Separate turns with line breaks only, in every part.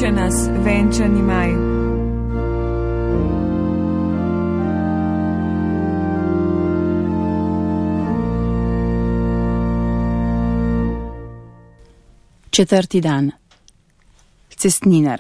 še nas venčani maj.
Četrti dan. Cestninar.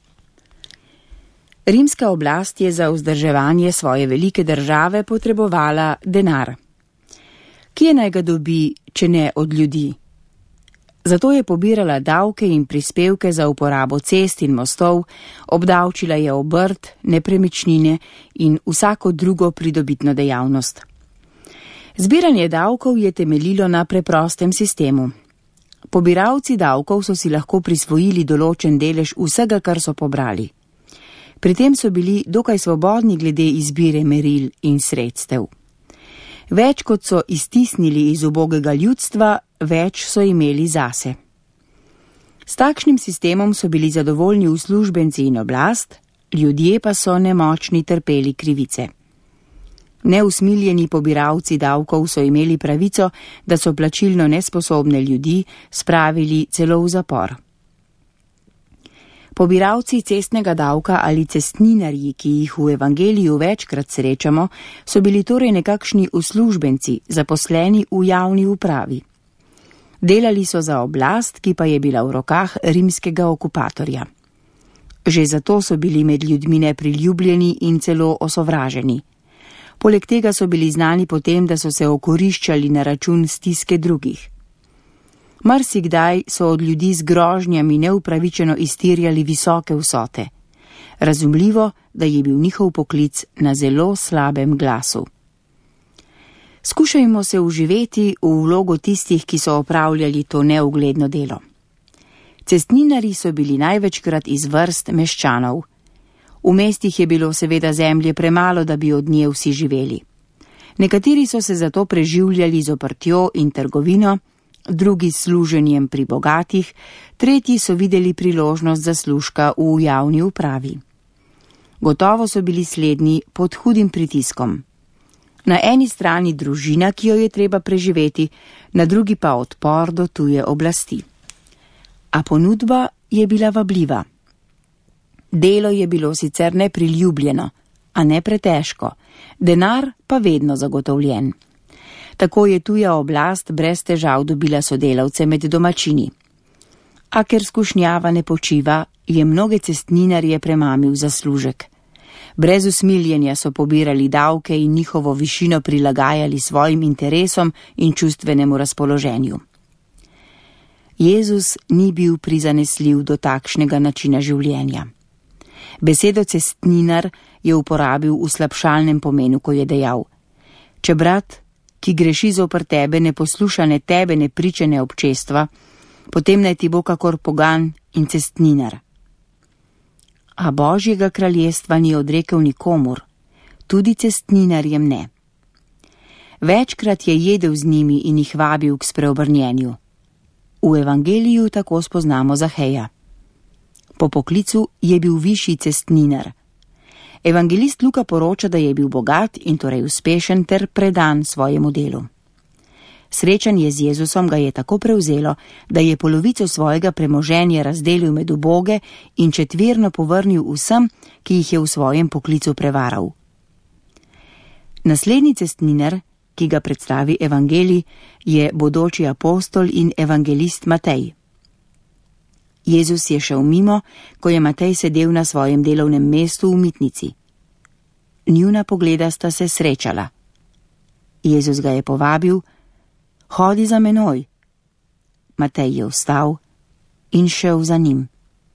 Rimska oblast je za vzdrževanje svoje velike države potrebovala denar. Kje naj ga dobi, če ne od ljudi? Zato je pobirala davke in prispevke za uporabo cest in mostov, obdavčila je obrt, nepremičnine in vsako drugo pridobitno dejavnost. Zbiranje davkov je temeljilo na preprostem sistemu. Pobiralci davkov so si lahko prisvojili določen delež vsega, kar so pobrali. Pri tem so bili dokaj svobodni glede izbire meril in sredstev. Več kot so iztisnili iz ubogega ljudstva, več so imeli zase. S takšnim sistemom so bili zadovoljni uslužbenci in oblast, ljudje pa so nemočni trpeli krivice. Neusmiljeni pobiralci davkov so imeli pravico, da so plačilno nesposobne ljudi spravili celo v zapor. Pobiralci cestnega davka ali cestninarji, ki jih v evangeliju večkrat srečamo, so bili torej nekakšni uslužbenci, zaposleni v javni upravi. Delali so za oblast, ki pa je bila v rokah rimskega okupatorja. Že zato so bili med ljudmi nepriljubljeni in celo osovraženi. Poleg tega so bili znani potem, da so se okoriščali na račun stiske drugih. Marsikdaj so od ljudi z grožnjami neupravičeno izterjali visoke vsote. Razumljivo, da je bil njihov poklic na zelo slabem glasu. Skušajmo se vživeti v vlogo tistih, ki so opravljali to neugledno delo. Cestninarji so bili največkrat iz vrst meščanov. V mestih je bilo seveda zemlje premalo, da bi od nje vsi živeli. Nekateri so se zato preživljali z oprtjo in trgovino, drugi s služenjem pri bogatih, tretji so videli priložnost zaslužka v javni upravi. Gotovo so bili slednji pod hudim pritiskom. Na eni strani družina, ki jo je treba preživeti, na drugi pa odpor do tuje oblasti. A ponudba je bila vabljiva. Delo je bilo sicer nepriljubljeno, a ne pretežko, denar pa vedno zagotovljen. Tako je tuja oblast brez težav dobila sodelavce med domačini. A ker skušnjava ne počiva, je mnoge cestninarje premamil zaslužek. Brez usmiljenja so pobirali davke in njihovo višino prilagajali svojim interesom in čustvenemu razpoloženju. Jezus ni bil prizanesljiv do takšnega načina življenja. Besedo cestninar je uporabil v slabšalnem pomenu, ko je dejal: Če brat, ki greši zoper tebe, ne posluša ne tebe, ne priče, ne občestva, potem naj ti bo kakor pogan in cestninar. A Božjega kraljestva ni odrekel nikomur, tudi cestninarjem ne. Večkrat je jedel z njimi in jih vabil k spreobrnjenju. V evangeliju tako spoznamo Zaheja. Po poklicu je bil višji cestninar. Evangelist Luka poroča, da je bil bogat in torej uspešen ter predan svojemu delu. Srečanje z Jezusom ga je tako prevzelo, da je polovico svojega premoženja razdelil med uboge in četverno povrnil vsem, ki jih je v svojem poklicu prevaral. Naslednji cestninar, ki ga predstavi evangelij, je bodoči apostol in evangelist Matej. Jezus je šel mimo, ko je Matej sedel na svojem delovnem mestu v mitnici. Njuna pogleda sta se srečala. Jezus ga je povabil: Hodi za menoj. Matej je vstal in šel za njim.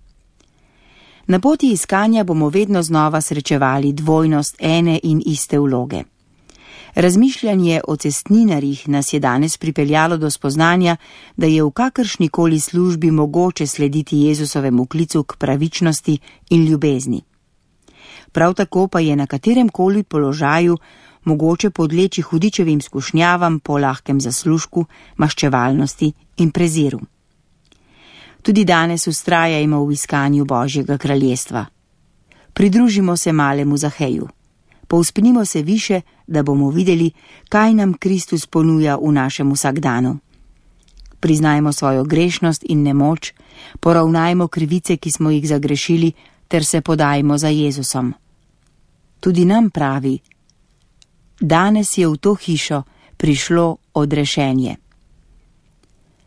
Na poti iskanja bomo vedno znova srečevali dvojnost ene in iste vloge. Razmišljanje o cestninarjih nas je danes pripeljalo do spoznanja, da je v kakršnikoli službi mogoče slediti Jezusovemu klicu k pravičnosti in ljubezni. Prav tako pa je na kateremkoli položaju mogoče podleči hudičevim skušnjavam po lahkem zaslužku, maščevalnosti in preziru. Tudi danes vztrajajmo v iskanju Božjega kraljestva. Pridružimo se malemu Zaheju. Povzpnimo se više, da bomo videli, kaj nam Kristus ponuja v našem vsakdanu. Priznajmo svojo grešnost in nemoč poravnajmo krivice, ki smo jih zagrešili, ter se podajmo za Jezusom. Tudi nam pravi: danes je v to hišo prišlo odrešenje.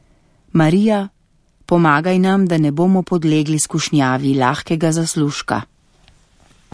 Marija, pomagaj nam, da ne bomo podlegli skušnjavi lahkega zaslužka.